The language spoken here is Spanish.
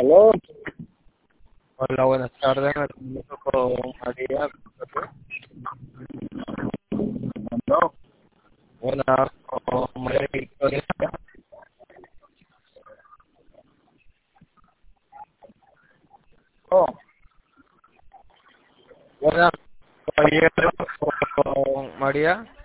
Aló, Hola, buenas tardes. Me comunico con María. no, Buenas, con María Victoria. no, Buenas, caballero, con María.